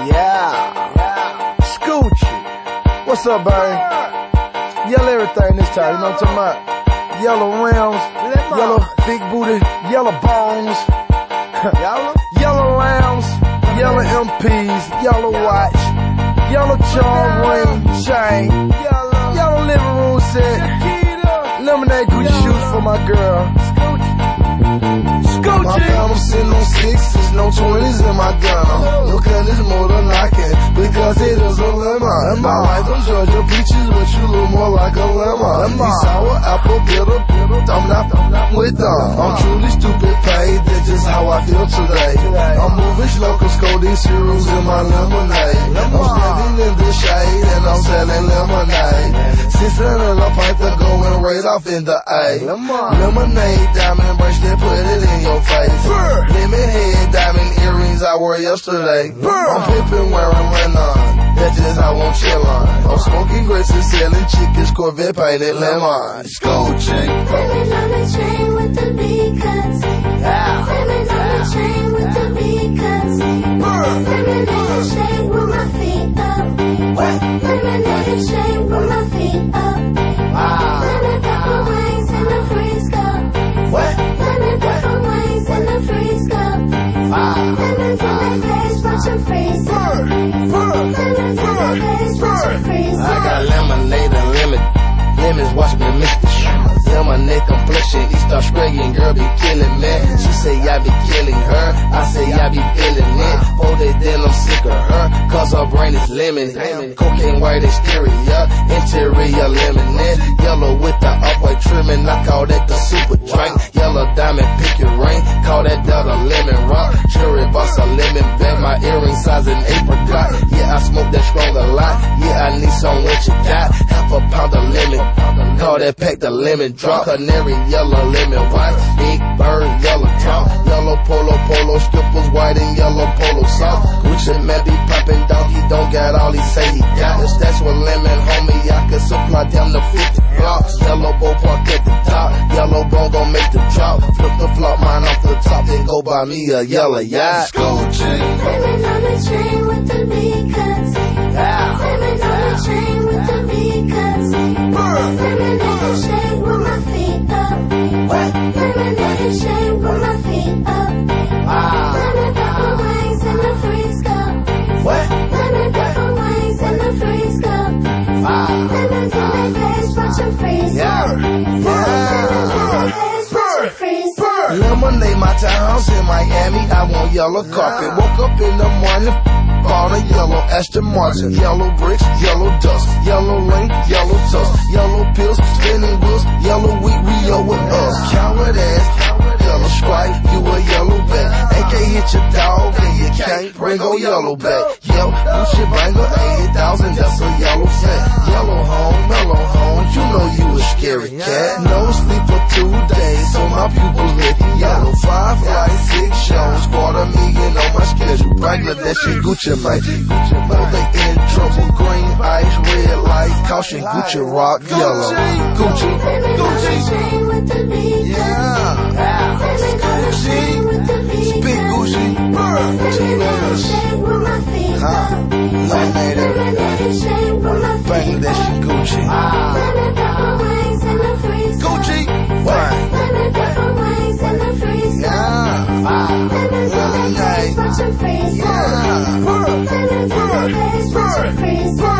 Yeah. Scoochie. What's up, baby? Yellow everything this time, you know what I'm talking about? Yellow rims, yellow big booty, yellow bones, yellow lambs, yellow MPs, yellow watch, yellow charm ring, chain, yellow living room set, lemonade Gucci shoes for my girl. My fam, I'm sitting on sixes, no 20s in my gun. Look at this motor knocking, because it is a lemon. My wife from Georgia peaches, but you look more like a lemon. These sour apple bitter, I'm not with them. I'm truly stupid paid, that's just how I feel today. I'm moving slow, cause codeine cereals in my lemonade. I'm standing in the shade, and I'm selling lemonade. 600 a pint to going right off in the A. Lemonade, diamond bracelet, put it in your face. Lemon head, diamond earrings I wore yesterday. I'm pimping wearing Lennon, that's just how I'm chillin'. I'm smoking grapes and selling chickens, Corvette painted lemon. Scoochie. Lemon on the chain with the big cuts. Lemon on the chain with the big cuts. Lemonade shade with my feet up. Lemonade shade with my feet up. Lemon pepper wings in the Frisco. Lemon pepper wings in the Frisco. Lemons in the face, watch them freeze up. Lemons in the face, watch them freeze up. I got lemonade and lemons, watch me mix the shit. Lemonade complexion, East Australian girl be killing me. She say I be killing her, I say I be feeling it. For that then I'm sick of her, cause her brain is lemon. Cocaine white exterior, interior lemonade. Yellow with the upright trimming, I call that the super drink. Yellow diamond, pick your ring, call that the lemon rock. Cherry box a lemon bag, my earring size an apricot. Yeah, I smoke that strong a lot, yeah, I need some what you got. Half a pound of lemon, call that pack the lemon drop. Canary yellow, lemon white, big bird, yellow top. Yellow polo, skippers white and yellow polo soft. Gucci man be poppin' dog, he don't got all he say he got. That's what lemon, homie, I can supply them to 50 blocks. Yellow bow park at the top, yellow bone gon' make the drop. Flip the flop, mine off the top, then go buy me a yellow yacht. Lemon on the chain with the big cuts. Lemon on the chain with the big cuts. Lemonade shade with my feet up. Lemonade shade with my feet up. Lemon pepper wings in the Frisco. Lemon pepper wings in the Frisco. Lemons in the face, watch them freeze up. Lemons in the face, watch them freeze up. Lemonade, my townhouse in Miami, I want yellow carpet. Woke up in the morning, bought a yellow Aston Martin. Yellow bricks, yellow dust, yellow lane, yellow tusk, yellow pills, spinning wheels, yellow wheat, Rio with us. Coward ass, yellow stripe, you a yellow back. AK hit your dog and you can't bring a yellow back. Yellow Gucci banger, 80,000, that's a yellow set. Yellow home, mellow home, you know you a scary cat. No sleep for 2 days, so my pupils licking yellow. 5 flights, 6 shows, $250,000 on my schedule. Bangladesh and Gucci, mate. Know they in trouble. Green ice, red light, caution, Gucci rock, yellow. Gucci, Chain with the big cuts. Chain with the big big Gucci, Lemonade shade with my feet up. Lemonade shade with my feet Bangladesh and Gucci. Lemon pepper wings in the freezer. Gucci, Lemon pepper wings in the freezer. Lemons in the face, watch them freeze up. Lemons in the face, watch them freeze up.